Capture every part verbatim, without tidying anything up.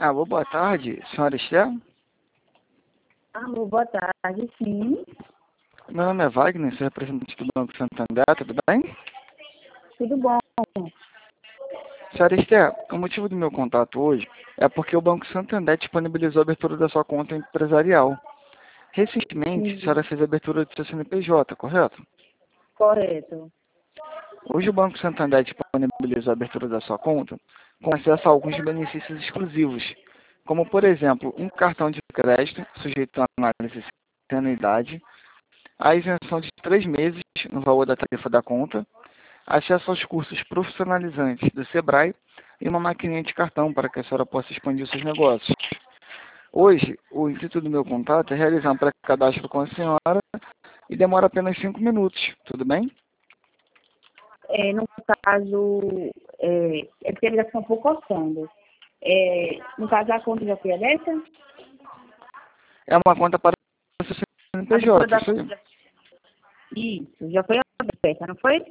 Alô, boa tarde, senhora Esther? Alô, boa tarde, sim. Meu nome é Wagner, sou representante do Banco Santander, tudo bem? Tudo bom? Senhora Esther, o motivo do meu contato hoje é porque o Banco Santander disponibilizou a abertura da sua conta empresarial. Recentemente, a Sim, senhora fez a abertura do seu C N P J, correto? correto. Hoje o Banco Santander disponibilizou a abertura da sua conta com acesso a alguns benefícios exclusivos, como, por exemplo, um cartão de crédito sujeito a análise sem anuidade, a isenção de três meses no valor da tarifa da conta, acesso aos cursos profissionalizantes do Sebrae e uma maquininha de cartão para que a senhora possa expandir os seus negócios. Hoje, o intuito do meu contato é realizar um pré-cadastro com a senhora e demora apenas cinco minutos, tudo bem? É, no caso, é, é porque eles já estão um pouco cortando. É, no caso, a conta já foi aberta? É uma conta para o seu A abertura C N P J, da isso conta aí. já... Isso, já foi aberta, não foi?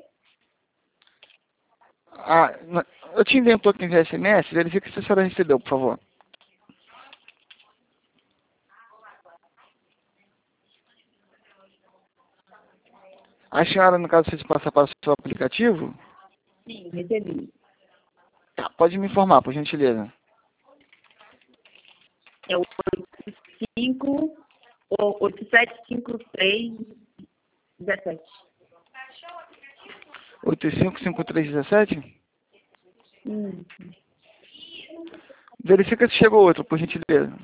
Ah, na- eu te enviei um token de S M S, verifique se a senhora recebeu, por favor. A senhora, no caso, fez passar para o seu aplicativo? Sim, recebi. Tá, pode me informar, por gentileza. É o cinco ou oito sete cinco três dezessete. oito cinco cinco três um sete? Isso. Verifica se chegou outro, por gentileza.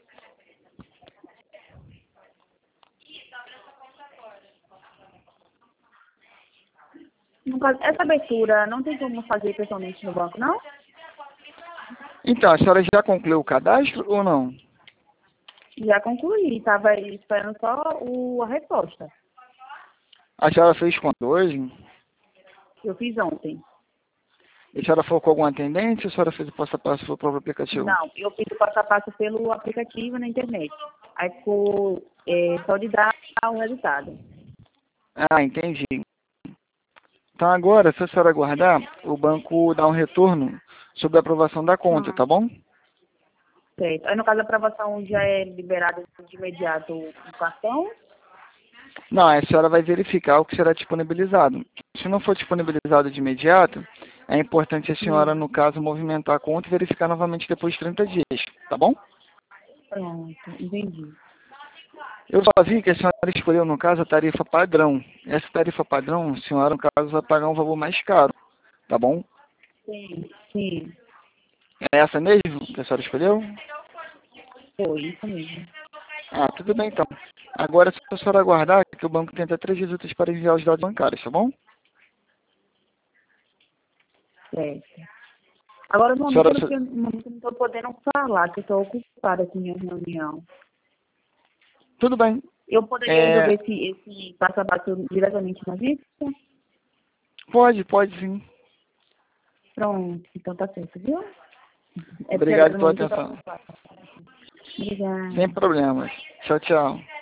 No caso, essa abertura não tem como fazer pessoalmente no banco, não? Então, a senhora já concluiu o cadastro ou não? Já concluí, estava esperando só o, a resposta. A senhora fez quando hoje? Eu fiz ontem. E a senhora falou com algum atendente ou a senhora fez o passo a passo pelo próprio aplicativo? Não, eu fiz o passo a passo pelo aplicativo na internet. Aí ficou é, só de dar o resultado. Ah, entendi. Então agora, se a senhora aguardar, o banco dá um retorno sobre a aprovação da conta, Hum, tá bom? certo. Aí no caso a aprovação já é liberada de imediato o cartão? Não, a senhora vai verificar o que será disponibilizado. Se não for disponibilizado de imediato, é importante a senhora, Hum, no caso, movimentar a conta e verificar novamente depois de trinta dias, tá bom? pronto, entendi. Eu só vi que a senhora escolheu, no caso, a tarifa padrão. Essa tarifa padrão, a senhora, no caso, vai pagar um valor mais caro, tá bom? Sim, sim, É essa mesmo que a senhora escolheu? foi isso mesmo. Ah, tudo bem então. Agora, se a senhora aguardar, que o banco tem até três dias úteis para enviar os dados bancários, tá bom? Certo. Agora no A momento senhora, eu não tenho- no momento eu não estou podendo falar, que eu estou ocupada aqui em reunião. tudo bem. Eu poderia É, resolver esse, esse passo a passo diretamente na vista? pode, pode sim. Pronto, então tá certo, viu? É porque Obrigado no pela momento eu estou atenção. ocupada. Obrigada. Sem problemas. Tchau, tchau.